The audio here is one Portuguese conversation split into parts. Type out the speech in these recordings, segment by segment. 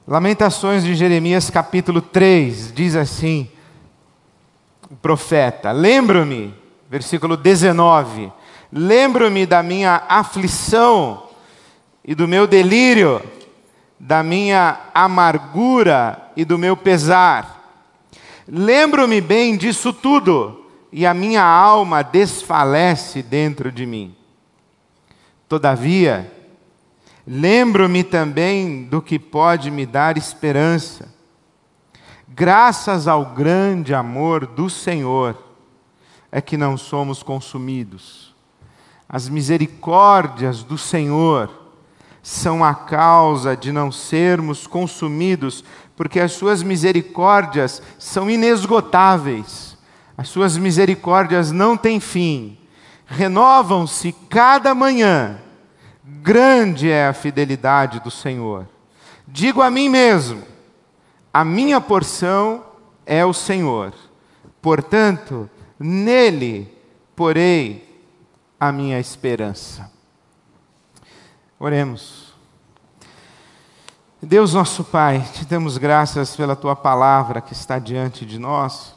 Lamentações de Jeremias capítulo 3, diz assim o profeta: lembro-me, versículo 19, lembro-me da minha aflição e do meu delírio, da minha amargura e do meu pesar. Lembro-me bem disso tudo, e a minha alma desfalece dentro de mim. Todavia, lembro-me também do que pode me dar esperança. Graças ao grande amor do Senhor é que não somos consumidos. As misericórdias do Senhor são a causa de não sermos consumidos, porque as suas misericórdias são inesgotáveis. As suas misericórdias não têm fim. Renovam-se cada manhã. Grande é a fidelidade do Senhor. Digo a mim mesmo: a minha porção é o Senhor. Portanto, nele porei a minha esperança. Oremos. Deus nosso Pai, te damos graças pela Tua palavra que está diante de nós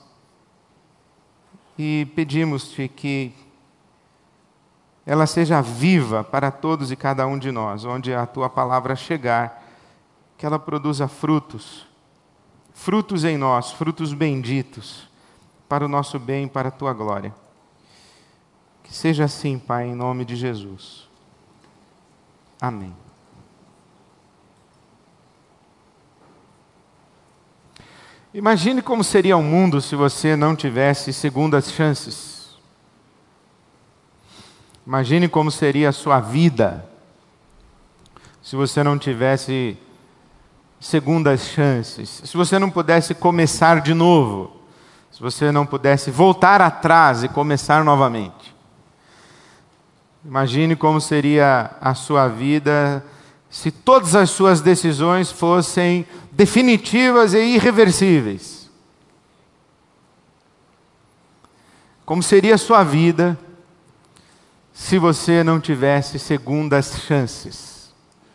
e pedimos-te que ela seja viva para todos e cada um de nós, onde a Tua palavra chegar, que ela produza frutos em nós, frutos benditos, para o nosso bem e para a Tua glória. Que seja assim, Pai, em nome de Jesus. Amém. Imagine como seria o mundo se você não tivesse segundas chances. Imagine como seria a sua vida se você não tivesse segundas chances. Se você não pudesse começar de novo. Se você não pudesse voltar atrás e começar novamente. Imagine como seria a sua vida se todas as suas decisões fossem definitivas e irreversíveis. Como seria a sua vida se você não tivesse segundas chances?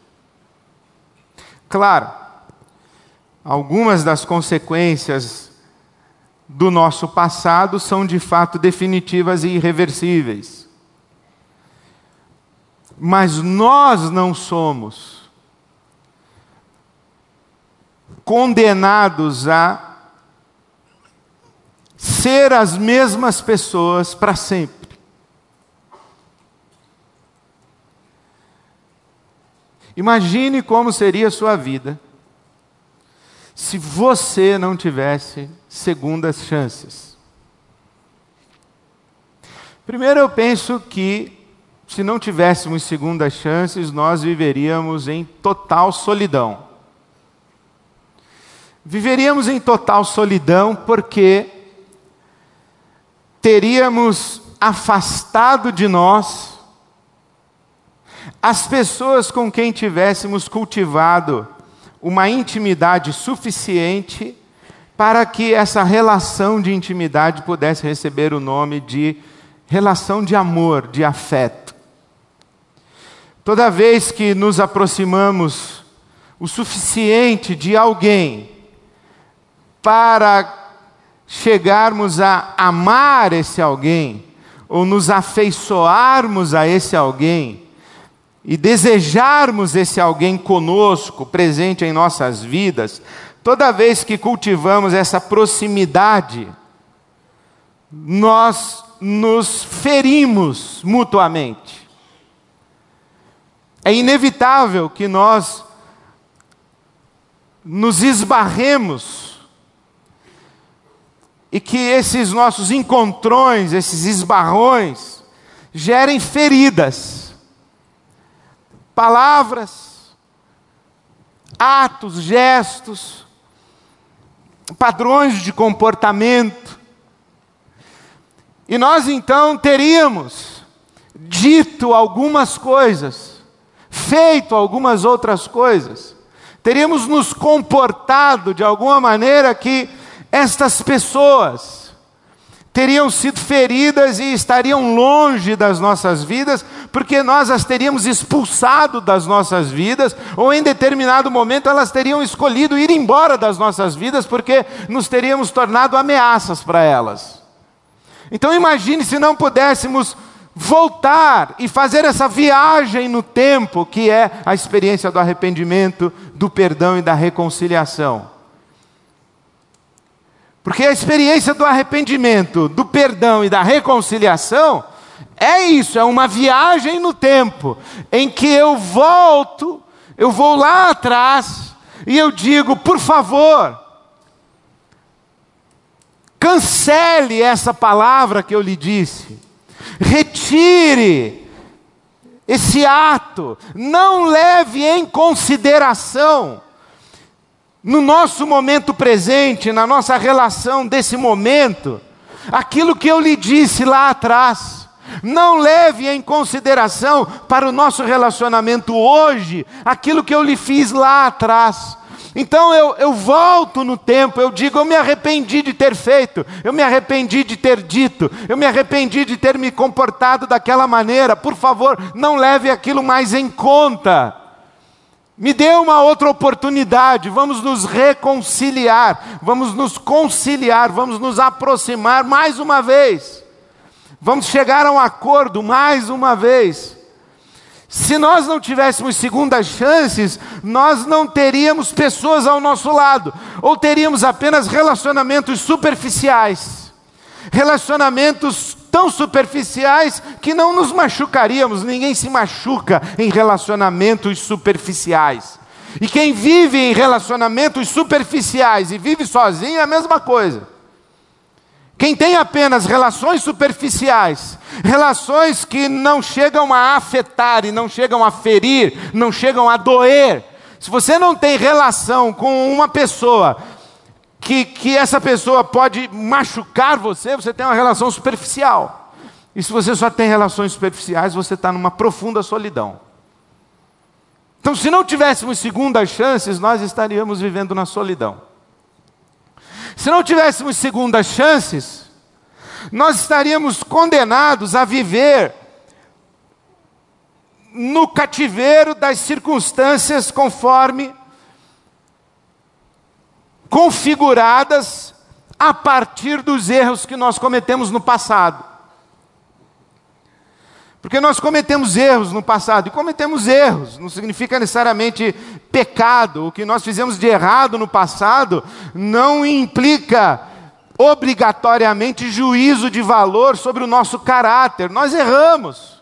Claro, algumas das consequências do nosso passado são de fato definitivas e irreversíveis. Mas nós não somos condenados a ser as mesmas pessoas para sempre. Imagine como seria a sua vida se você não tivesse segundas chances. Primeiro, eu penso que se não tivéssemos segundas chances, nós viveríamos em total solidão. Viveríamos em total solidão porque teríamos afastado de nós as pessoas com quem tivéssemos cultivado uma intimidade suficiente para que essa relação de intimidade pudesse receber o nome de relação de amor, de afeto. Toda vez que nos aproximamos o suficiente de alguém para chegarmos a amar esse alguém, ou nos afeiçoarmos a esse alguém, e desejarmos esse alguém conosco, presente em nossas vidas, toda vez que cultivamos essa proximidade, nós nos ferimos mutuamente. É inevitável que nós nos esbarremos e que esses nossos encontrões, esses esbarrões, gerem feridas, palavras, atos, gestos, padrões de comportamento. E nós então teríamos dito algumas coisas, feito algumas outras coisas, teríamos nos comportado de alguma maneira que estas pessoas teriam sido feridas e estariam longe das nossas vidas porque nós as teríamos expulsado das nossas vidas, ou em determinado momento elas teriam escolhido ir embora das nossas vidas, porque nos teríamos tornado ameaças para elas. Então imagine se não pudéssemos voltar e fazer essa viagem no tempo, que é a experiência do arrependimento, do perdão e da reconciliação. Porque a experiência do arrependimento, do perdão e da reconciliação é isso, é uma viagem no tempo, em que eu volto, eu vou lá atrás e eu digo, por favor, cancele essa palavra que eu lhe disse, retire esse ato, não leve em consideração, no nosso momento presente, na nossa relação desse momento, aquilo que eu lhe disse lá atrás. Não leve em consideração para o nosso relacionamento hoje, aquilo que eu lhe fiz lá atrás. Então eu volto no tempo, eu digo, eu me arrependi de ter feito, eu me arrependi de ter dito, eu me arrependi de ter me comportado daquela maneira. Por favor, não leve aquilo mais em conta. Me dê uma outra oportunidade, vamos nos reconciliar, vamos nos conciliar, vamos nos aproximar mais uma vez. Vamos chegar a um acordo mais uma vez. Se nós não tivéssemos segundas chances, nós não teríamos pessoas ao nosso lado, ou teríamos apenas relacionamentos superficiais. Relacionamentos tão superficiais que não nos machucaríamos. Ninguém se machuca em relacionamentos superficiais. E quem vive em relacionamentos superficiais e vive sozinho é a mesma coisa. Quem tem apenas relações superficiais, relações que não chegam a afetar e não chegam a ferir, não chegam a doer. Se você não tem relação com uma pessoa que essa pessoa pode machucar você, você tem uma relação superficial. E se você só tem relações superficiais, você está numa profunda solidão. Então, se não tivéssemos segundas chances, nós estaríamos vivendo na solidão. Se não tivéssemos segundas chances, nós estaríamos condenados a viver no cativeiro das circunstâncias conforme configuradas a partir dos erros que nós cometemos no passado. Porque nós cometemos erros no passado, e cometemos erros, não significa necessariamente pecado. O que nós fizemos de errado no passado não implica obrigatoriamente juízo de valor sobre o nosso caráter. Nós erramos.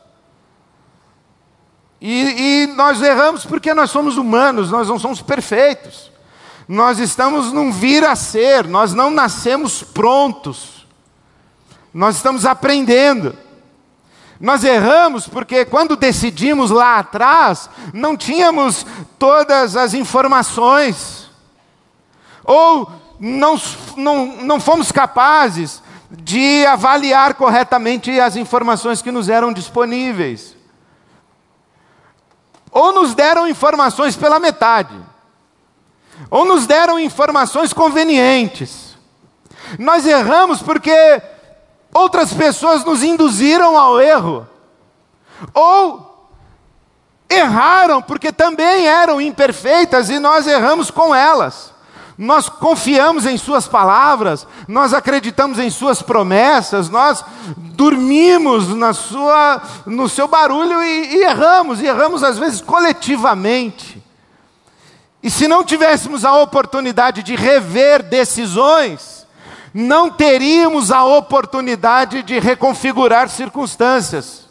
E nós erramos porque nós somos humanos, nós não somos perfeitos. Nós estamos num vir a ser, nós não nascemos prontos. Nós estamos aprendendo. Nós erramos porque quando decidimos lá atrás, não tínhamos todas as informações. Ou não fomos capazes de avaliar corretamente as informações que nos eram disponíveis. Ou nos deram informações pela metade. Ou nos deram informações convenientes. Nós erramos porque outras pessoas nos induziram ao erro. Ou erraram porque também eram imperfeitas e nós erramos com elas. Nós confiamos em suas palavras, nós acreditamos em suas promessas, nós dormimos no seu barulho e erramos às vezes coletivamente. E se não tivéssemos a oportunidade de rever decisões, não teríamos a oportunidade de reconfigurar circunstâncias.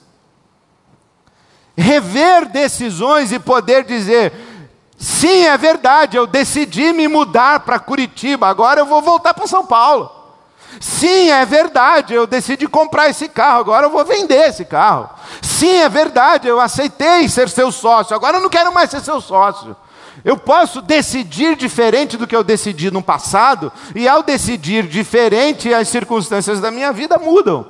Rever decisões e poder dizer: sim, é verdade, eu decidi me mudar para Curitiba, agora eu vou voltar para São Paulo. Sim, é verdade, eu decidi comprar esse carro, agora eu vou vender esse carro. Sim, é verdade, eu aceitei ser seu sócio, agora eu não quero mais ser seu sócio. Eu posso decidir diferente do que eu decidi no passado, e ao decidir diferente, as circunstâncias da minha vida mudam.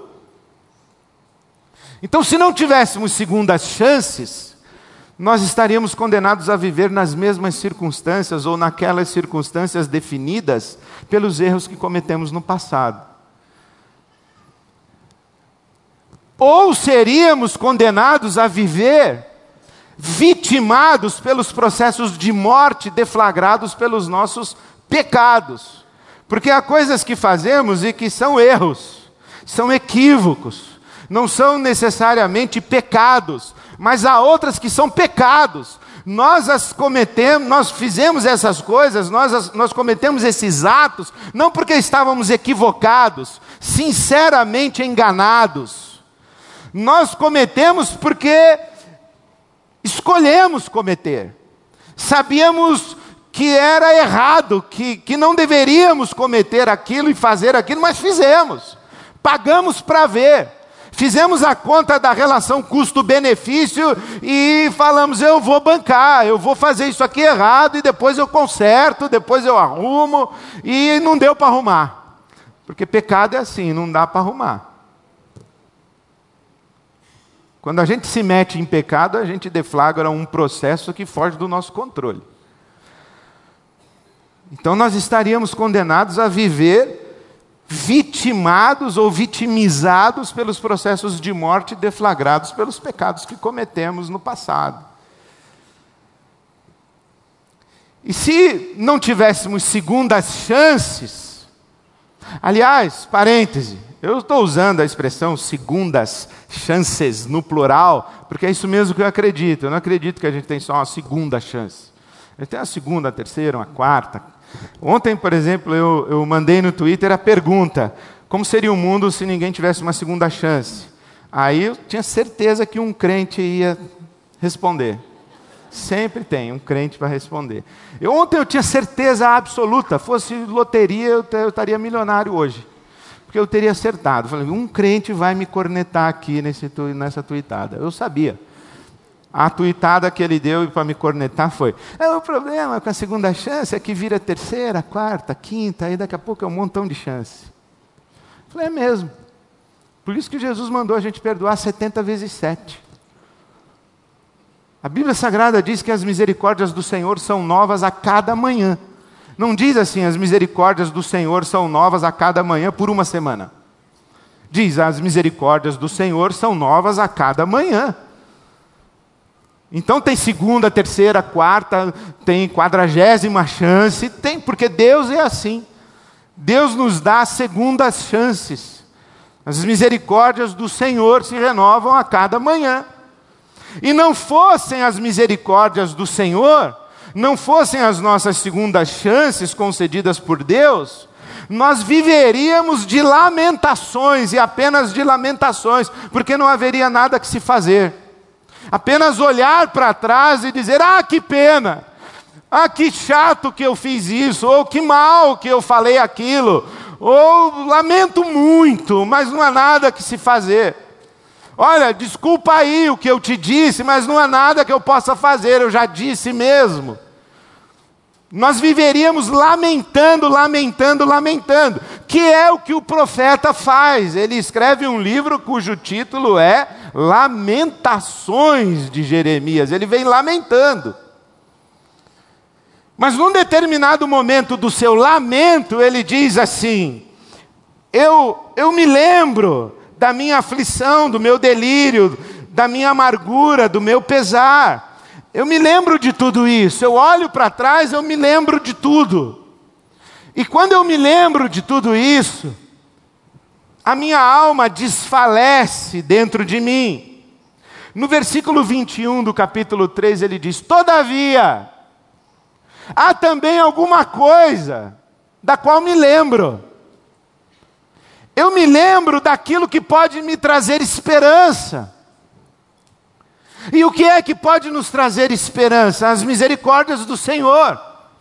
Então, se não tivéssemos segundas chances, nós estaríamos condenados a viver nas mesmas circunstâncias, ou naquelas circunstâncias definidas pelos erros que cometemos no passado. ou seríamos condenados a viver vitimados pelos processos de morte deflagrados pelos nossos pecados. Porque há coisas que fazemos e que são erros, são equívocos, não são necessariamente pecados, mas há outras que são pecados. Nós as cometemos, nós fizemos essas coisas, nós cometemos esses atos, não porque estávamos equivocados, sinceramente enganados. Nós cometemos porque escolhemos cometer. Sabíamos que era errado, que não deveríamos cometer aquilo e fazer aquilo, mas fizemos. Pagamos para ver. Fizemos a conta da relação custo-benefício e falamos, eu vou bancar, eu vou fazer isso aqui errado e depois eu conserto, depois eu arrumo, e não deu para arrumar. Porque pecado é assim, não dá para arrumar. Quando a gente se mete em pecado, a gente deflagra um processo que foge do nosso controle. Então nós estaríamos condenados a viver vitimados ou vitimizados pelos processos de morte deflagrados pelos pecados que cometemos no passado. E se não tivéssemos segundas chances, aliás, parêntese, eu estou usando a expressão segundas chances no plural, porque é isso mesmo que eu acredito. Eu não acredito que a gente tem só uma segunda chance. A gente tem uma segunda, a terceira, uma quarta. Ontem, por exemplo, eu mandei no Twitter a pergunta: como seria o mundo se ninguém tivesse uma segunda chance? Aí eu tinha certeza que um crente ia responder. Sempre tem um crente para responder. Ontem eu tinha certeza absoluta, fosse loteria eu estaria milionário hoje. Porque eu teria acertado. Falei, um crente vai me cornetar aqui nessa tuitada. Eu sabia. A tuitada que ele deu para me cornetar foi: o problema com a segunda chance é que vira terceira, quarta, quinta, aí daqui a pouco é um montão de chance. Falei, é mesmo. Por isso que Jesus mandou a gente perdoar 70 vezes 7. A Bíblia Sagrada diz que as misericórdias do Senhor são novas a cada manhã. Não diz assim, as misericórdias do Senhor são novas a cada manhã por uma semana. Diz, as misericórdias do Senhor são novas a cada manhã. Então tem segunda, terceira, quarta, tem 40ª chance, tem, porque Deus é assim. Deus nos dá segundas chances. As misericórdias do Senhor se renovam a cada manhã. E não fossem as misericórdias do Senhor, não fossem as nossas segundas chances concedidas por Deus, nós viveríamos de lamentações e apenas de lamentações, porque não haveria nada que se fazer. Apenas olhar para trás e dizer, que pena, que chato que eu fiz isso, ou que mal que eu falei aquilo, ou lamento muito, mas não há nada que se fazer. Olha, desculpa aí o que eu te disse, mas não há nada que eu possa fazer, eu já disse mesmo. Nós viveríamos lamentando, que é o que o profeta faz. Ele escreve um livro cujo título é Lamentações de Jeremias. Ele vem lamentando. Mas num determinado momento do seu lamento, ele diz assim: eu me lembro da minha aflição, do meu delírio, da minha amargura, do meu pesar. Eu me lembro de tudo isso. Eu olho para trás, eu me lembro de tudo. E quando eu me lembro de tudo isso, a minha alma desfalece dentro de mim. No versículo 21 do capítulo 3, ele diz: todavia, há também alguma coisa da qual me lembro. Eu me lembro daquilo que pode me trazer esperança. E o que é que pode nos trazer esperança? As misericórdias do Senhor.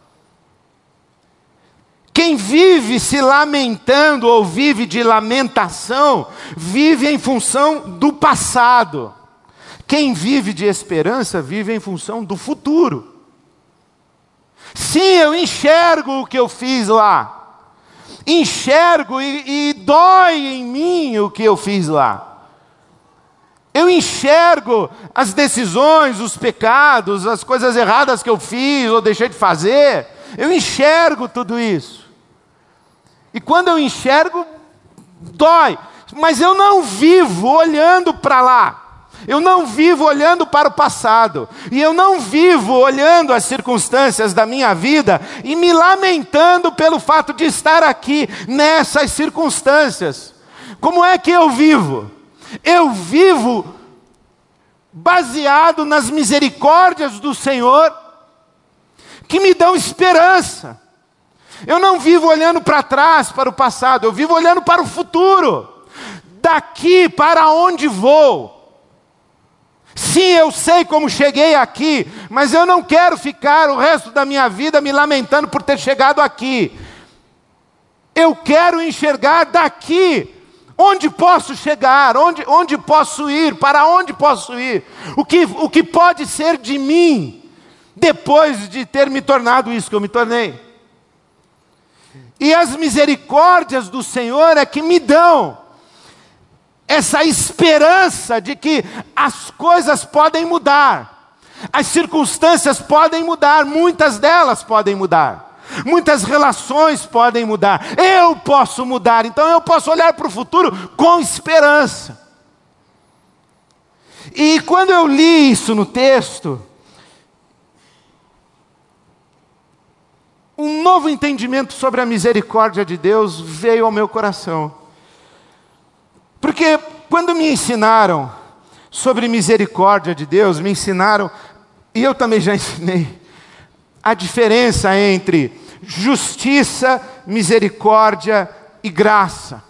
Quem vive se lamentando ou vive de lamentação, vive em função do passado. Quem vive de esperança, vive em função do futuro. Sim, eu enxergo o que eu fiz lá. Enxergo e dói em mim o que eu fiz lá. Eu enxergo as decisões, os pecados, as coisas erradas que eu fiz ou deixei de fazer. Eu enxergo tudo isso. E quando eu enxergo, dói. Mas eu não vivo olhando para lá. Eu não vivo olhando para o passado. E eu não vivo olhando as circunstâncias da minha vida e me lamentando pelo fato de estar aqui nessas circunstâncias. Como é que eu vivo? Eu vivo baseado nas misericórdias do Senhor, que me dão esperança. Eu não vivo olhando para trás, para o passado, eu vivo olhando para o futuro. Daqui para onde vou? Sim, eu sei como cheguei aqui, mas eu não quero ficar o resto da minha vida me lamentando por ter chegado aqui. Eu quero enxergar daqui onde posso chegar, onde posso ir, para onde posso ir, o que pode ser de mim depois de ter me tornado isso que eu me tornei. E as misericórdias do Senhor é que me dão essa esperança de que as coisas podem mudar, as circunstâncias podem mudar, muitas delas podem mudar, muitas relações podem mudar, eu posso mudar, então eu posso olhar para o futuro com esperança. E quando eu li isso no texto, um novo entendimento sobre a misericórdia de Deus veio ao meu coração. Porque quando me ensinaram sobre misericórdia de Deus, me ensinaram, e eu também já ensinei, a diferença entre justiça, misericórdia e graça.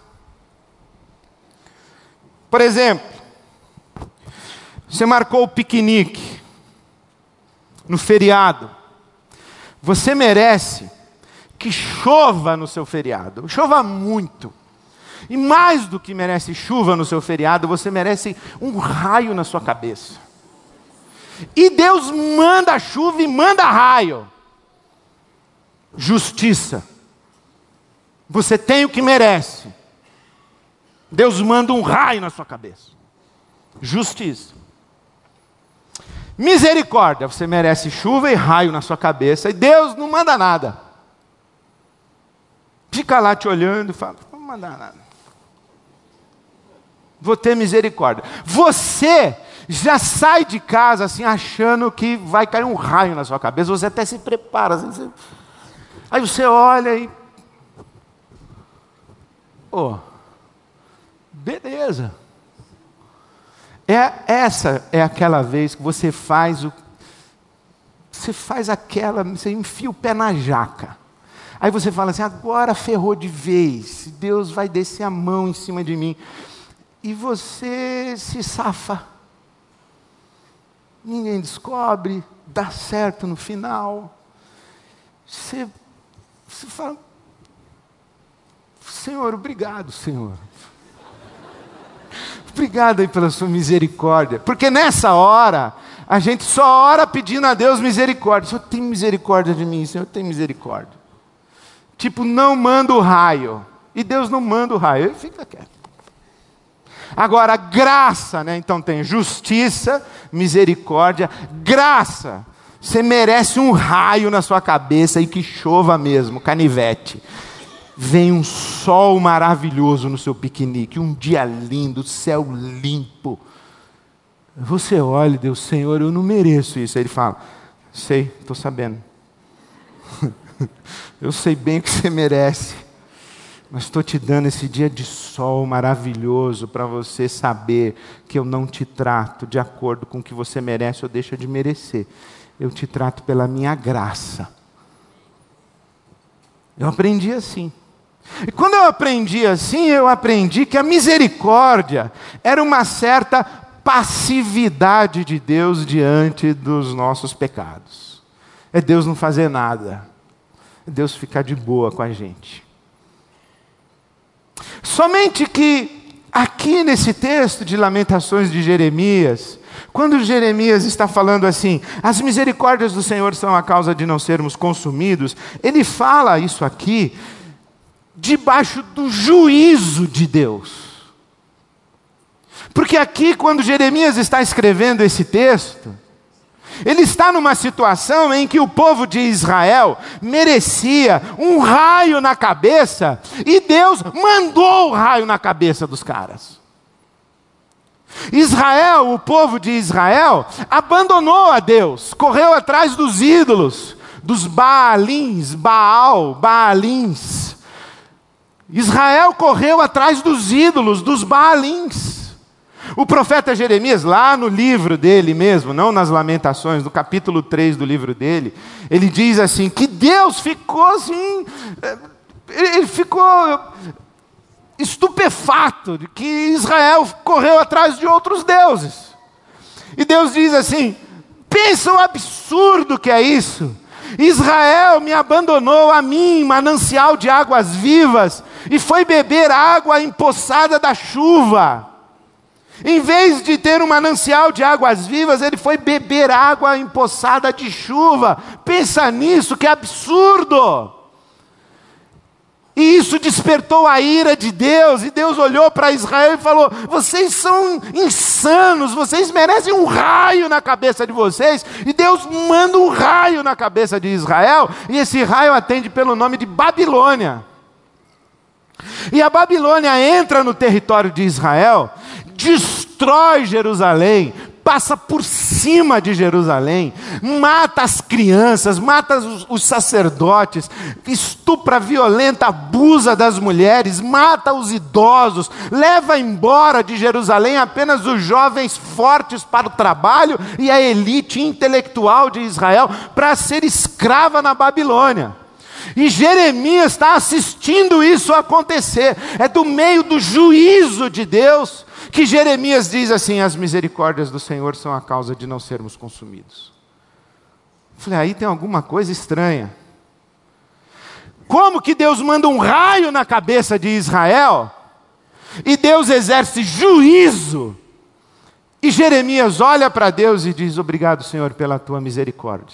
Por exemplo, você marcou o piquenique no feriado. Você merece que chova no seu feriado, chova muito. E mais do que merece chuva no seu feriado, você merece um raio na sua cabeça. E Deus manda chuva e manda raio. Justiça. Você tem o que merece. Deus manda um raio na sua cabeça. Justiça. Misericórdia. Você merece chuva e raio na sua cabeça. E Deus não manda nada. Fica lá te olhando e fala, não vou mandar nada. Vou ter misericórdia. Você já sai de casa assim, achando que vai cair um raio na sua cabeça. Você até se prepara. Assim, aí você olha e... beleza. Essa é aquela vez que você faz você enfia o pé na jaca. Aí você fala assim, agora ferrou de vez. Deus vai descer a mão em cima de mim. E você se safa. Ninguém descobre, dá certo no final. Você fala, Senhor, obrigado, Senhor. Obrigado aí pela sua misericórdia. Porque nessa hora, a gente só ora pedindo a Deus misericórdia. Senhor, tem misericórdia de mim, Senhor, tem misericórdia. Tipo, não manda o raio. E Deus não manda o raio, ele fica quieto. Agora, graça, né? Então tem justiça, misericórdia, graça. Você merece um raio na sua cabeça e que chova mesmo, canivete. Vem um sol maravilhoso no seu piquenique, um dia lindo, céu limpo. Você olha e Deus, Senhor, eu não mereço isso. Aí ele fala, sei, estou sabendo. Eu sei bem o que você merece. Mas estou te dando esse dia de sol maravilhoso para você saber que eu não te trato de acordo com o que você merece ou deixa de merecer. Eu te trato pela minha graça. Eu aprendi assim. E quando eu aprendi assim, eu aprendi que a misericórdia era uma certa passividade de Deus diante dos nossos pecados. É Deus não fazer nada. É Deus ficar de boa com a gente. Somente que aqui nesse texto de Lamentações de Jeremias, quando Jeremias está falando assim, as misericórdias do Senhor são a causa de não sermos consumidos, ele fala isso aqui debaixo do juízo de Deus. Porque aqui, quando Jeremias está escrevendo esse texto, Ele está numa situação em que o povo de Israel merecia um raio na cabeça, e Deus mandou o raio na cabeça dos caras. Israel, o povo de Israel, abandonou a Deus, correu atrás dos ídolos, dos Baalins, Baalins. Israel correu atrás dos ídolos, dos Baalins. O profeta Jeremias, lá no livro dele mesmo, não nas Lamentações, no capítulo 3 do livro dele, ele diz assim, que Deus ficou assim, ele ficou estupefato de que Israel correu atrás de outros deuses. E Deus diz assim, pensa o absurdo que é isso. Israel me abandonou a mim, manancial de águas vivas, e foi beber água empoçada da chuva. Em vez de ter um manancial de águas vivas, ele foi beber água empoçada de chuva. Pensa nisso, que absurdo! E isso despertou a ira de Deus, e Deus olhou para Israel e falou, vocês são insanos, vocês merecem um raio na cabeça de vocês. E Deus manda um raio na cabeça de Israel, e esse raio atende pelo nome de Babilônia. E a Babilônia entra no território de Israel, destrói Jerusalém, passa por cima de Jerusalém, mata as crianças, mata os sacerdotes, estupra, violenta, abusa das mulheres, mata os idosos, leva embora de Jerusalém apenas os jovens fortes para o trabalho e a elite intelectual de Israel para ser escrava na Babilônia. E Jeremias está assistindo isso acontecer. É do meio do juízo de Deus que Jeremias diz assim, as misericórdias do Senhor são a causa de não sermos consumidos. Falei, aí tem alguma coisa estranha. Como que Deus manda um raio na cabeça de Israel, e Deus exerce juízo, e Jeremias olha para Deus e diz, obrigado, Senhor, pela tua misericórdia.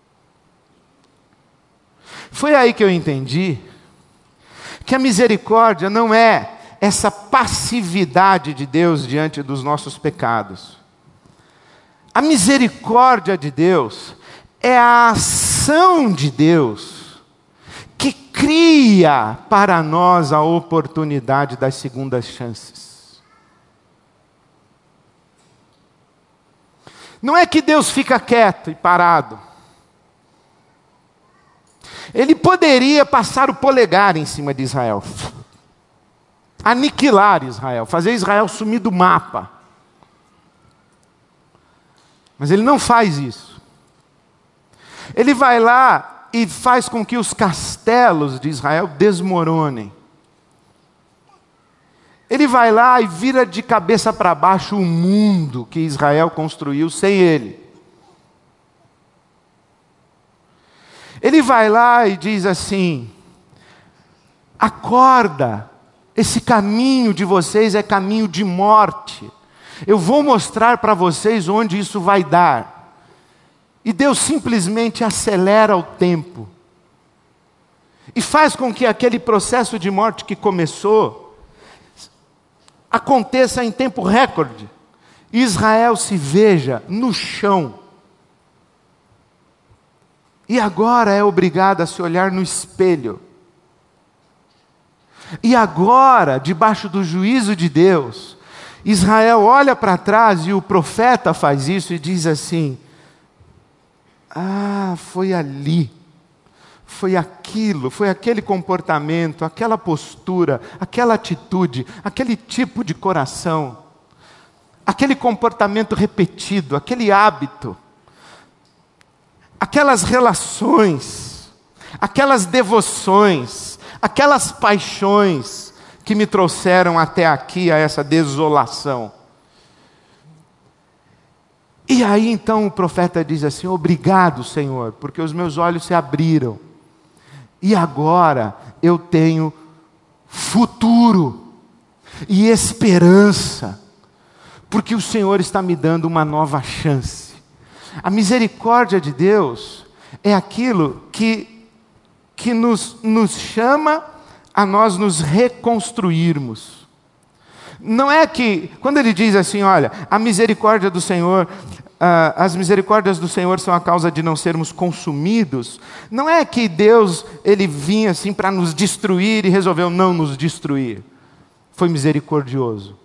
Foi aí que eu entendi que a misericórdia não é essa passividade de Deus diante dos nossos pecados. A misericórdia de Deus é a ação de Deus que cria para nós a oportunidade das segundas chances. Não é que Deus fica quieto e parado. Ele poderia passar o polegar em cima de Israel, aniquilar Israel, fazer Israel sumir do mapa. Mas ele não faz isso. Ele vai lá e faz com que os castelos de Israel desmoronem. Ele vai lá e vira de cabeça para baixo o mundo que Israel construiu sem ele. Ele vai lá e diz assim, acorda, esse caminho de vocês é caminho de morte. Eu vou mostrar para vocês onde isso vai dar. E Deus simplesmente acelera o tempo. E faz com que aquele processo de morte que começou, aconteça em tempo recorde. Israel se veja no chão. E agora é obrigado a se olhar no espelho. E agora, debaixo do juízo de Deus, Israel olha para trás e o profeta faz isso e diz assim, foi ali, foi aquilo, foi aquele comportamento, aquela postura, aquela atitude, aquele tipo de coração, aquele comportamento repetido, aquele hábito, aquelas relações, aquelas devoções, aquelas paixões que me trouxeram até aqui, a essa desolação. E aí então o profeta diz assim, obrigado, Senhor, porque os meus olhos se abriram. E agora eu tenho futuro e esperança, porque o Senhor está me dando uma nova chance. A misericórdia de Deus é aquilo que nos chama a nós nos reconstruirmos. Não é que, quando ele diz assim, olha, a misericórdia do Senhor as misericórdias do Senhor são a causa de não sermos consumidos, não é que Deus ele vinha assim para nos destruir e resolveu não nos destruir. Foi misericordioso.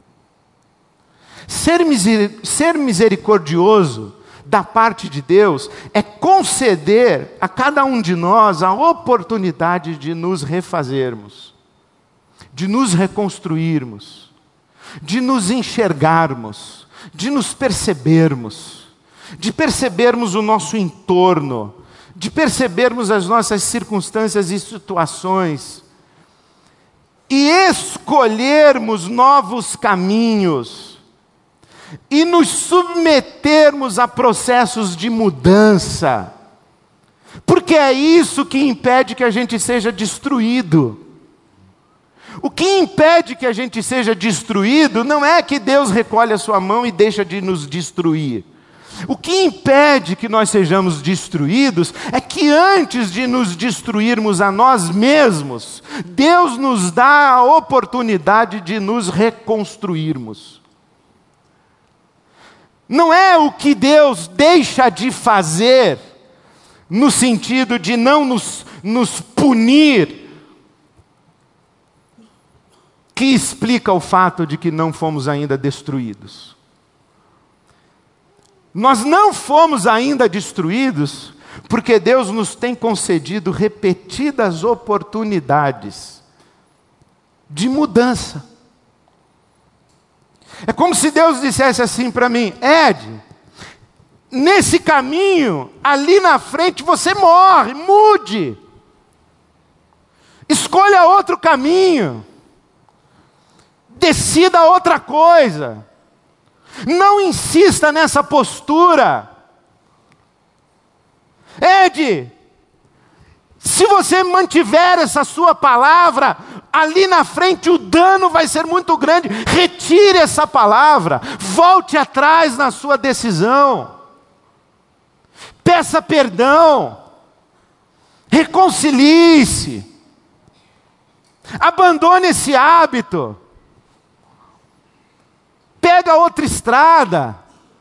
Ser misericordioso da parte de Deus é conceder a cada um de nós a oportunidade de nos refazermos, de nos reconstruirmos, de nos enxergarmos, de nos percebermos, de percebermos o nosso entorno, de percebermos as nossas circunstâncias e situações, e escolhermos novos caminhos, e nos submetermos a processos de mudança, porque é isso que impede que a gente seja destruído. O que impede que a gente seja destruído não é que Deus recolhe a sua mão e deixa de nos destruir. O que impede que nós sejamos destruídos é que antes de nos destruirmos a nós mesmos, Deus nos dá a oportunidade de nos reconstruirmos. Não é o que Deus deixa de fazer, no sentido de não nos punir, que explica o fato de que não fomos ainda destruídos. Nós não fomos ainda destruídos porque Deus nos tem concedido repetidas oportunidades de mudança. É como se Deus dissesse assim para mim: Ed, nesse caminho, ali na frente você morre, mude. Escolha outro caminho. Decida outra coisa. Não insista nessa postura. Ed, se você mantiver essa sua palavra, ali na frente o dano vai ser muito grande. Retire essa palavra. Volte atrás na sua decisão. Peça perdão. Reconcilie-se. Abandone esse hábito. Pega outra estrada.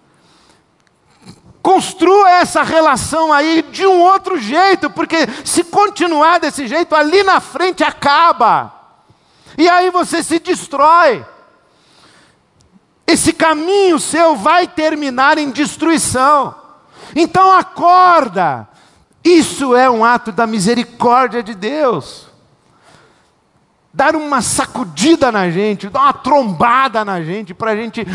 Construa essa relação aí de um outro jeito, porque se continuar desse jeito, ali na frente acaba. E aí você se destrói. Esse caminho seu vai terminar em destruição. Então acorda. Isso é um ato da misericórdia de Deus. Dar uma sacudida na gente, dar uma trombada na gente, para a gente...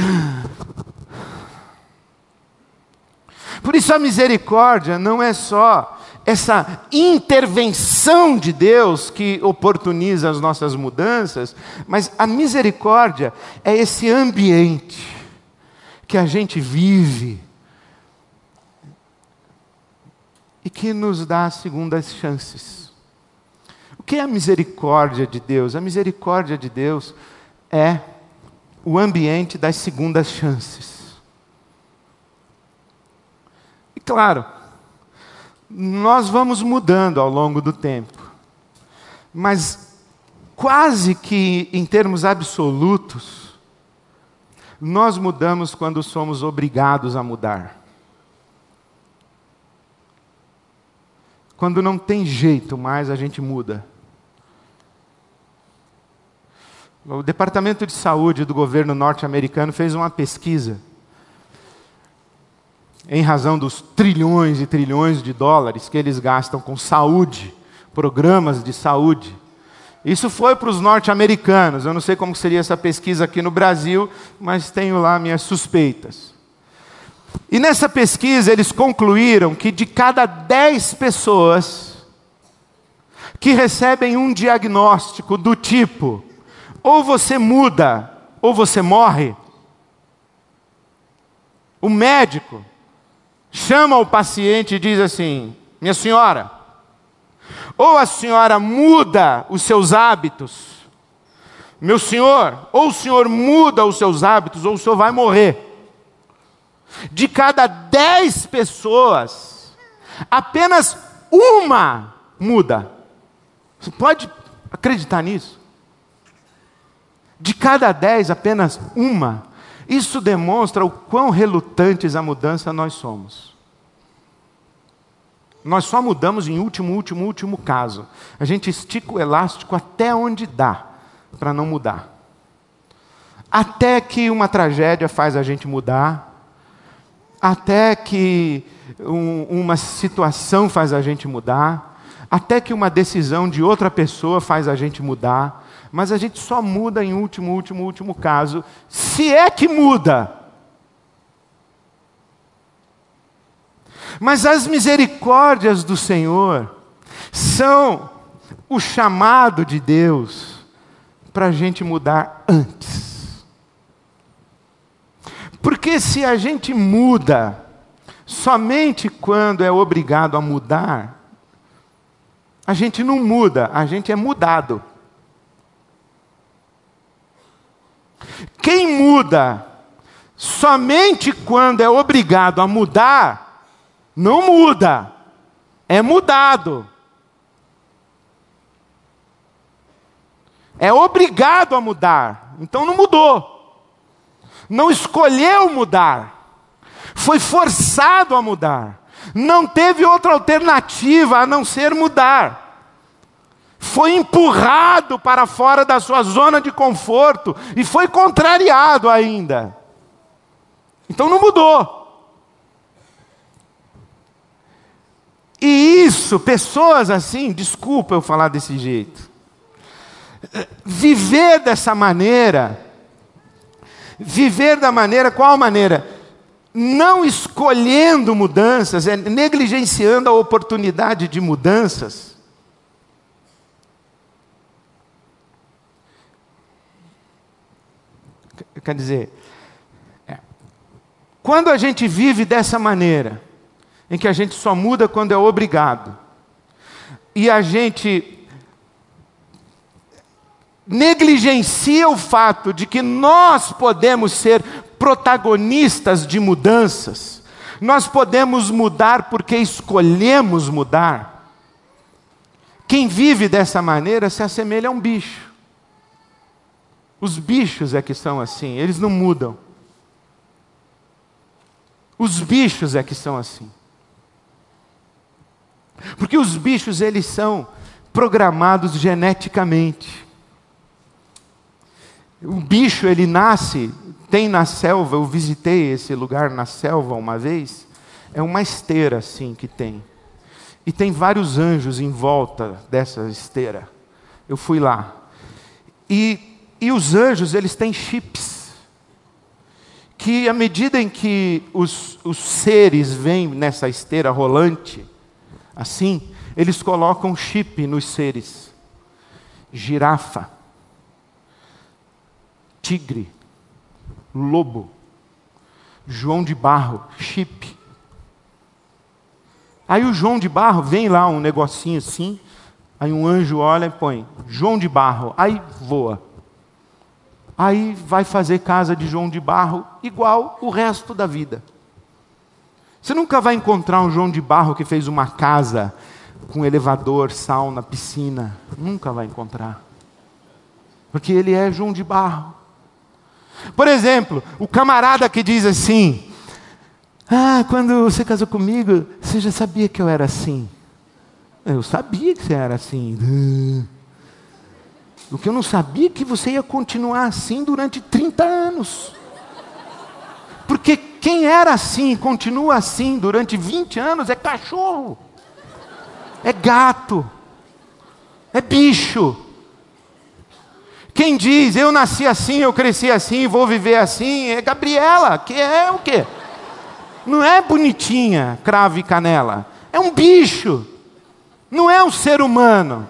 Por isso a misericórdia não é só essa intervenção de Deus que oportuniza as nossas mudanças, mas a misericórdia é esse ambiente que a gente vive e que nos dá segundas chances. O que é a misericórdia de Deus? A misericórdia de Deus é o ambiente das segundas chances. E claro, nós vamos mudando ao longo do tempo, mas quase que em termos absolutos, nós mudamos quando somos obrigados a mudar. Quando não tem jeito mais, a gente muda. O Departamento de Saúde do governo norte-americano fez uma pesquisa em razão dos trilhões e trilhões de dólares que eles gastam com saúde, programas de saúde. Isso foi para os norte-americanos. Eu não sei como seria essa pesquisa aqui no Brasil, mas tenho lá minhas suspeitas. E nessa pesquisa eles concluíram que de cada 10 pessoas que recebem um diagnóstico do tipo: ou você muda, ou você morre, o médico chama o paciente e diz assim: minha senhora, ou a senhora muda os seus hábitos, meu senhor, ou o senhor muda os seus hábitos, ou o senhor vai morrer. De cada 10 pessoas, apenas uma muda. Você pode acreditar nisso? De cada 10, apenas uma Isso demonstra o quão relutantes à mudança nós somos. Nós só mudamos em último caso. A gente estica o elástico até onde dá para não mudar. Até que uma tragédia faz a gente mudar. Até que uma situação faz a gente mudar. Até que uma decisão de outra pessoa faz a gente mudar. Mas a gente só muda em último caso, se é que muda. Mas as misericórdias do Senhor são o chamado de Deus para a gente mudar antes. Porque se a gente muda somente quando é obrigado a mudar, a gente não muda, a gente é mudado. Quem muda somente quando é obrigado a mudar, não muda, é mudado. É obrigado a mudar, então não mudou. Não escolheu mudar, foi forçado a mudar. Não teve outra alternativa a não ser mudar. Foi empurrado para fora da sua zona de conforto e foi contrariado ainda. Então não mudou. E isso, pessoas assim, desculpa eu falar desse jeito, viver dessa maneira, qual maneira? Não escolhendo mudanças, negligenciando a oportunidade de mudanças. Quer dizer, quando a gente vive dessa maneira, em que a gente só muda quando é obrigado, e a gente negligencia o fato de que nós podemos ser protagonistas de mudanças, nós podemos mudar porque escolhemos mudar. Quem vive dessa maneira se assemelha a um bicho. Os bichos é que são assim, eles não mudam. Os bichos é que são assim. Porque os bichos, eles são programados geneticamente. O bicho, ele nasce, tem na selva, eu visitei esse lugar na selva uma vez, é uma esteira assim que tem. E tem vários anjos em volta dessa esteira. Eu fui lá. E os anjos, eles têm chips. Que à medida em que os seres vêm nessa esteira rolante, assim, eles colocam chip nos seres. Girafa, tigre, lobo, João de Barro, chip. Aí o João de Barro, vem lá um negocinho assim, aí um anjo olha e põe, João de Barro, aí voa. Aí vai fazer casa de João de Barro igual o resto da vida. Você nunca vai encontrar um João de Barro que fez uma casa com elevador, sauna, piscina. Nunca vai encontrar. Porque ele é João de Barro. Por exemplo, o camarada que diz assim, quando você casou comigo, você já sabia que eu era assim. Eu sabia que você era assim. O que eu não sabia é que você ia continuar assim durante 30 anos. Porque quem era assim, continua assim durante 20 anos, é cachorro. É gato. É bicho. Quem diz, eu nasci assim, eu cresci assim, vou viver assim, é Gabriela, que é o quê? Não é bonitinha, cravo e canela. É um bicho. Não é um ser humano.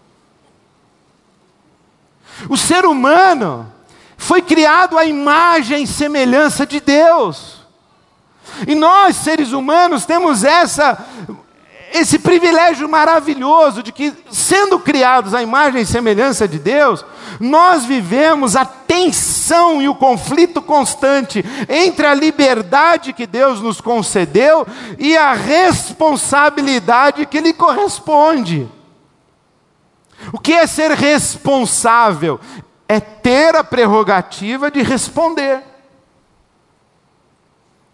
O ser humano foi criado à imagem e semelhança de Deus. E nós, seres humanos, temos esse privilégio maravilhoso de que, sendo criados à imagem e semelhança de Deus, nós vivemos a tensão e o conflito constante entre a liberdade que Deus nos concedeu e a responsabilidade que lhe corresponde. O que é ser responsável? É ter a prerrogativa de responder.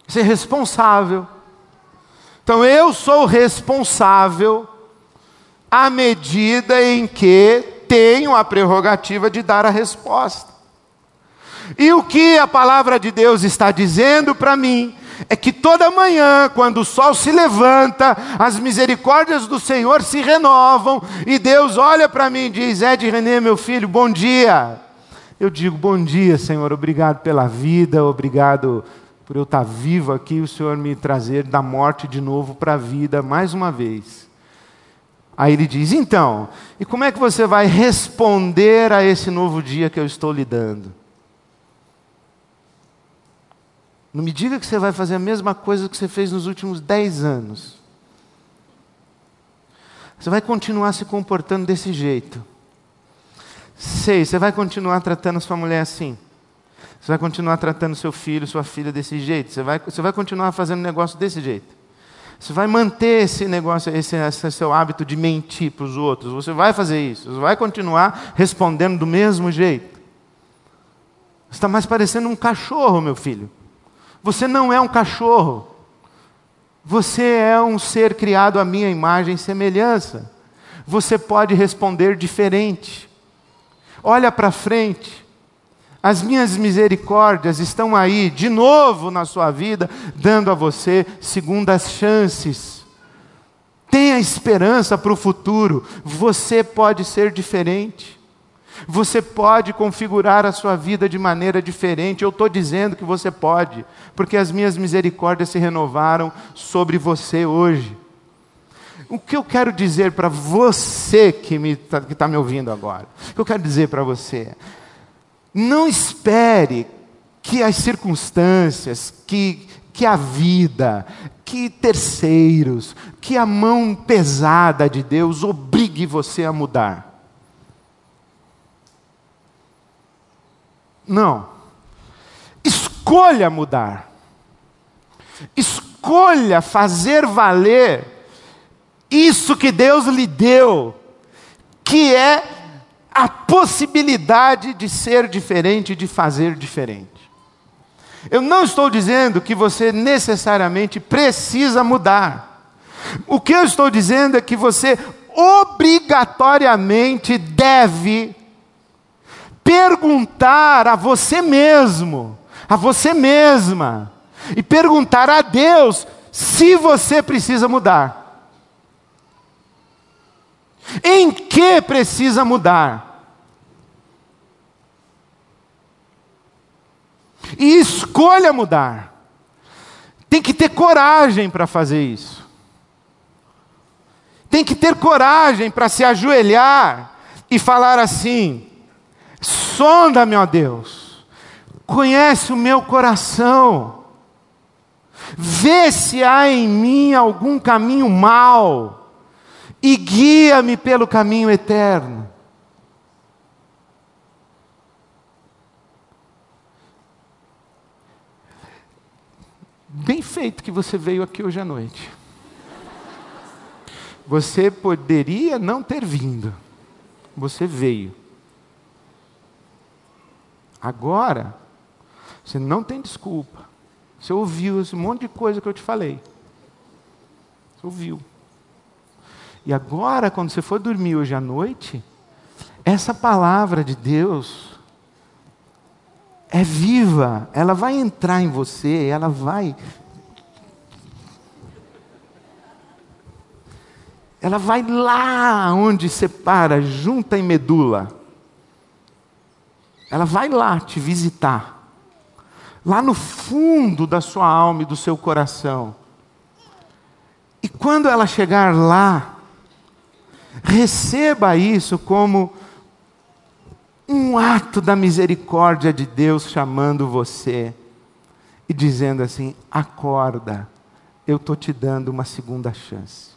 Ser responsável. Então eu sou responsável à medida em que tenho a prerrogativa de dar a resposta. E o que a palavra de Deus está dizendo para mim é que toda manhã, quando o sol se levanta, as misericórdias do Senhor se renovam, e Deus olha para mim e diz: Ed René, meu filho, bom dia. Eu digo: bom dia, Senhor, obrigado pela vida, obrigado por eu estar vivo aqui, o Senhor me trazer da morte de novo para a vida mais uma vez. Aí ele diz: então, e como é que você vai responder a esse novo dia que eu estou lhe dando? Não me diga que você vai fazer a mesma coisa que você fez nos últimos 10 anos. Você vai continuar se comportando desse jeito. Sei, você vai continuar tratando sua mulher assim. Você vai continuar tratando seu filho, sua filha desse jeito. Você vai continuar fazendo negócio desse jeito. Você vai manter esse negócio, esse seu hábito de mentir para os outros. Você vai fazer isso. Você vai continuar respondendo do mesmo jeito. Você está mais parecendo um cachorro, meu filho. Você não é um cachorro. Você é um ser criado à minha imagem e semelhança. Você pode responder diferente. Olha para frente. As minhas misericórdias estão aí, de novo na sua vida, dando a você segundas chances. Tenha esperança para o futuro. Você pode ser diferente. Você pode configurar a sua vida de maneira diferente. Eu estou dizendo que você pode, porque as minhas misericórdias se renovaram sobre você hoje. O que eu quero dizer para você que está me ouvindo agora? O que eu quero dizer para você? Não espere que as circunstâncias, que a vida, que terceiros, que a mão pesada de Deus obrigue você a mudar. Não. Escolha mudar. Escolha fazer valer isso que Deus lhe deu, que é a possibilidade de ser diferente, de fazer diferente. Eu não estou dizendo que você necessariamente precisa mudar. O que eu estou dizendo é que você obrigatoriamente deve perguntar a você mesmo, a você mesma, e perguntar a Deus se você precisa mudar. Em que precisa mudar? E escolha mudar. Tem que ter coragem para fazer isso. Tem que ter coragem para se ajoelhar e falar assim: sonda-me, ó Deus, conhece o meu coração, vê se há em mim algum caminho mau e guia-me pelo caminho eterno. Bem feito que você veio aqui hoje à noite. Você poderia não ter vindo. Você veio. Agora, você não tem desculpa. Você ouviu esse monte de coisa que eu te falei. Você ouviu. E agora, quando você for dormir hoje à noite, essa palavra de Deus é viva, ela vai entrar em você, ela vai lá onde separa, junta em medula. Ela vai lá te visitar, lá no fundo da sua alma e do seu coração. E quando ela chegar lá, receba isso como um ato da misericórdia de Deus chamando você e dizendo assim: acorda, eu estou te dando uma segunda chance.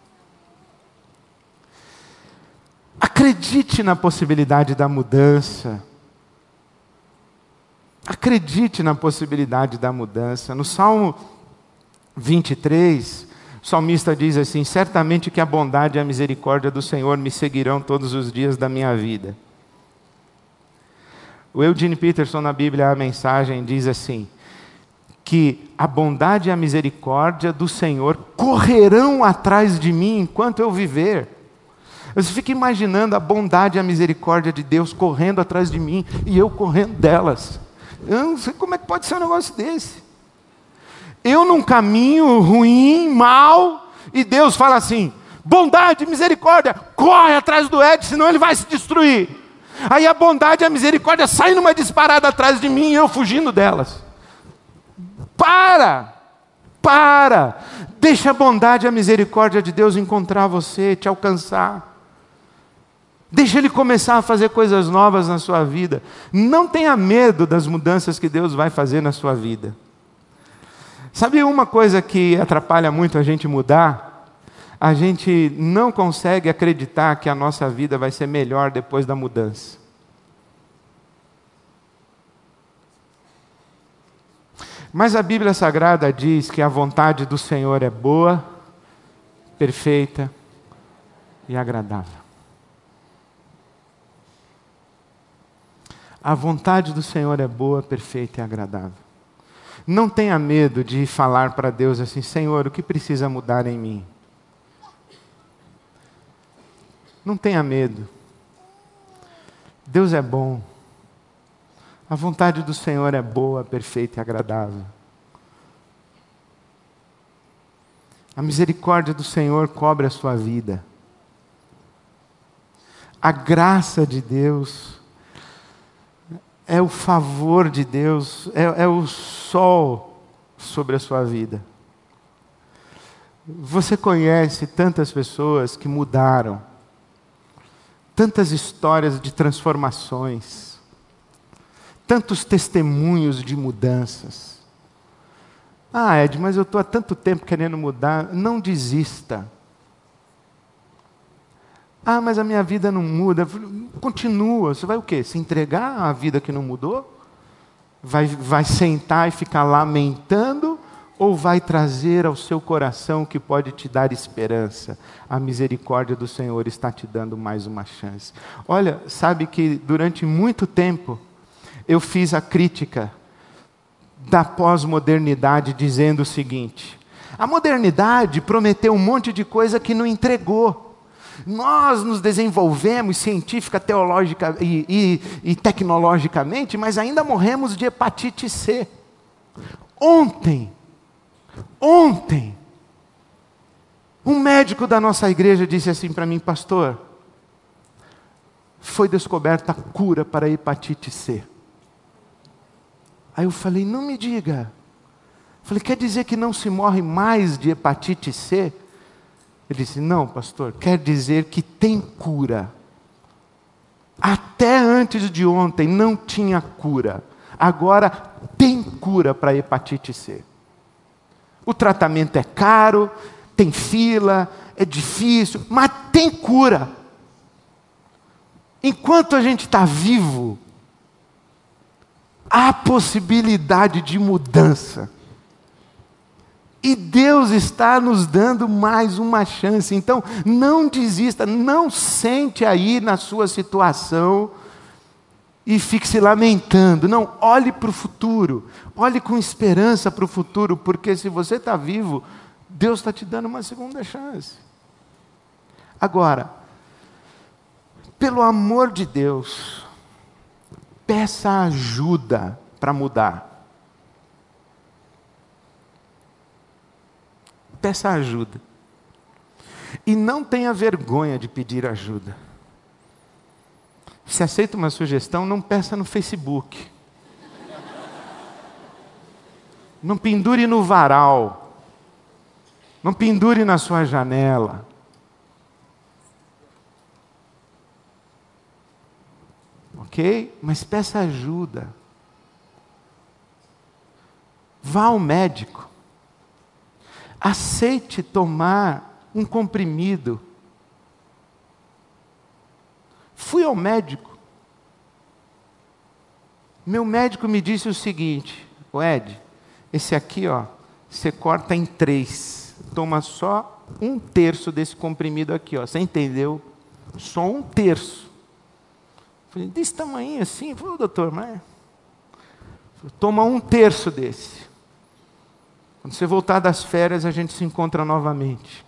Acredite na possibilidade da mudança. Acredite na possibilidade da mudança. No Salmo 23, o salmista diz assim: certamente que a bondade e a misericórdia do Senhor me seguirão todos os dias da minha vida. O Eugene Peterson, na Bíblia, a mensagem diz assim: que a bondade e a misericórdia do Senhor correrão atrás de mim enquanto eu viver. Você fica imaginando a bondade e a misericórdia de Deus correndo atrás de mim e eu correndo delas. Eu não sei como é que pode ser um negócio desse. Eu num caminho ruim, mal, e Deus fala assim: bondade e misericórdia, corre atrás do Ed, senão ele vai se destruir. Aí a bondade e a misericórdia saem numa disparada atrás de mim e eu fugindo delas. Para! Deixa a bondade e a misericórdia de Deus encontrar você, te alcançar. Deixa Ele começar a fazer coisas novas na sua vida. Não tenha medo das mudanças que Deus vai fazer na sua vida. Sabe uma coisa que atrapalha muito a gente mudar? A gente não consegue acreditar que a nossa vida vai ser melhor depois da mudança. Mas a Bíblia Sagrada diz que a vontade do Senhor é boa, perfeita e agradável. A vontade do Senhor é boa, perfeita e agradável. Não tenha medo de falar para Deus assim: Senhor, o que precisa mudar em mim? Não tenha medo. Deus é bom. A vontade do Senhor é boa, perfeita e agradável. A misericórdia do Senhor cobre a sua vida. A graça de Deus é o favor de Deus, é o sol sobre a sua vida. Você conhece tantas pessoas que mudaram, tantas histórias de transformações, tantos testemunhos de mudanças. Ah, Ed, mas eu estou há tanto tempo querendo mudar. Não desista. Ah, mas a minha vida não muda. Continua. Você vai o quê? Se entregar à vida que não mudou? Vai sentar e ficar lamentando? Ou vai trazer ao seu coração o que pode te dar esperança? A misericórdia do Senhor está te dando mais uma chance. Olha, sabe que durante muito tempo eu fiz a crítica da pós-modernidade dizendo o seguinte: a modernidade prometeu um monte de coisa que não entregou. Nós nos desenvolvemos científica, teológica e tecnologicamente, mas ainda morremos de hepatite C. Ontem, um médico da nossa igreja disse assim para mim: pastor, foi descoberta a cura para a hepatite C. Aí eu falei: não me diga. Falei: quer dizer que não se morre mais de hepatite C? Ele disse: não, pastor, quer dizer que tem cura. Até antes de ontem não tinha cura. Agora tem cura para a hepatite C. O tratamento é caro, tem fila, é difícil, mas tem cura. Enquanto a gente está vivo, há possibilidade de mudança. E Deus está nos dando mais uma chance. Então, não desista, não sente aí na sua situação e fique se lamentando. Não, olhe para o futuro. Olhe com esperança para o futuro, porque se você está vivo, Deus está te dando uma segunda chance. Agora, pelo amor de Deus, peça ajuda para mudar. Peça ajuda. E não tenha vergonha de pedir ajuda. Se aceita uma sugestão, não peça no Facebook. Não pendure no varal. Não pendure na sua janela. Ok? Mas peça ajuda. Vá ao médico. Aceite tomar um comprimido. Fui ao médico. Meu médico me disse o seguinte: Ed, esse aqui, ó, você corta em 3. Toma só 1/3 desse comprimido aqui, ó. Você entendeu? Só 1/3. Falei: desse tamanho assim? Falei: doutor, mas toma 1/3 desse. Quando você voltar das férias, a gente se encontra novamente.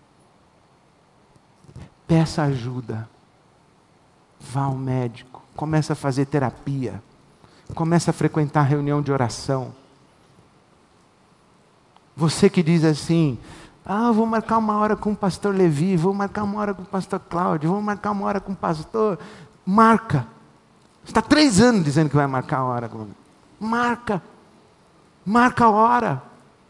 Peça ajuda. Vá ao médico. Começa a fazer terapia. Começa a frequentar reunião de oração. Você que diz assim, vou marcar uma hora com o pastor Levi, vou marcar uma hora com o pastor Cláudio, vou marcar uma hora com o pastor. Marca. Você está 3 anos dizendo que vai marcar a hora. Marca. Marca a hora.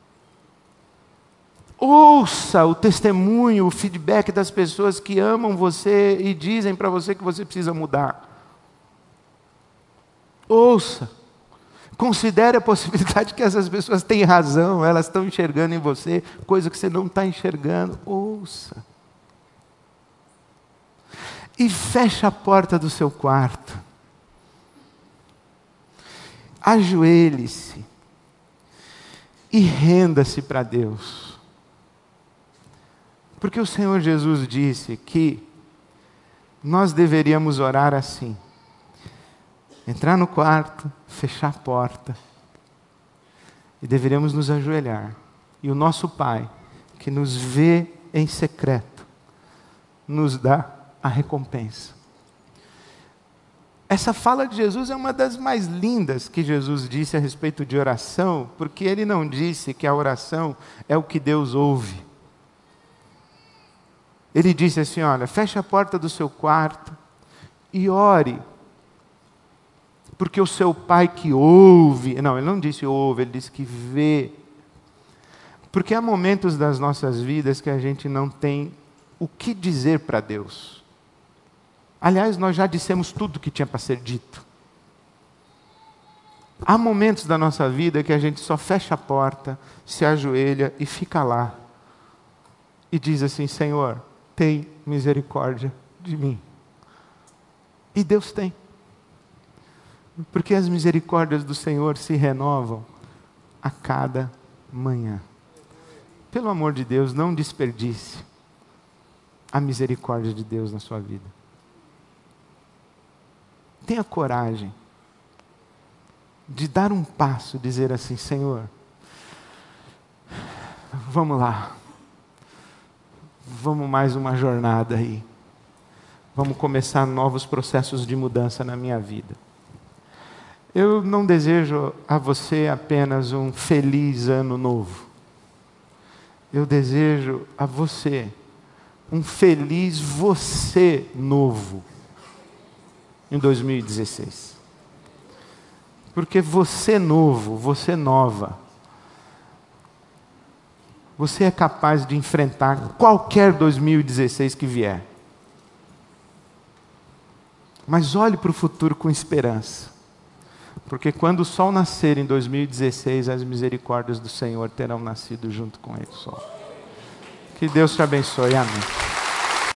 Ouça o testemunho, o feedback das pessoas que amam você e dizem para você que você precisa mudar. Ouça. Considere a possibilidade que essas pessoas têm razão, elas estão enxergando em você coisa que você não está enxergando. Ouça. E feche a porta do seu quarto. Ajoelhe-se. E renda-se para Deus. Porque o Senhor Jesus disse que nós deveríamos orar assim. Entrar no quarto, fechar a porta. E deveríamos nos ajoelhar. E o nosso Pai, que nos vê em secreto, nos dá a recompensa. Essa fala de Jesus é uma das mais lindas que Jesus disse a respeito de oração, porque Ele não disse que a oração é o que Deus ouve. Ele disse assim, olha, feche a porta do seu quarto e ore. Porque o seu Pai que ouve... Não, Ele não disse ouve, Ele disse que vê. Porque há momentos das nossas vidas que a gente não tem o que dizer para Deus. Aliás, nós já dissemos tudo que tinha para ser dito. Há momentos da nossa vida que a gente só fecha a porta, se ajoelha e fica lá. E diz assim, Senhor, tem misericórdia de mim. E Deus tem. Porque as misericórdias do Senhor se renovam a cada manhã. Pelo amor de Deus, não desperdice a misericórdia de Deus na sua vida. Tenha coragem de dar um passo, dizer assim, Senhor, vamos lá. Vamos mais uma jornada aí. Vamos começar novos processos de mudança na minha vida. Eu não desejo a você apenas um feliz ano novo. Eu desejo a você um feliz você novo em 2016. Porque você novo, você nova, você é capaz de enfrentar qualquer 2016 que vier. Mas olhe para o futuro com esperança. Porque quando o sol nascer em 2016, as misericórdias do Senhor terão nascido junto com ele. Que Deus te abençoe. Amém.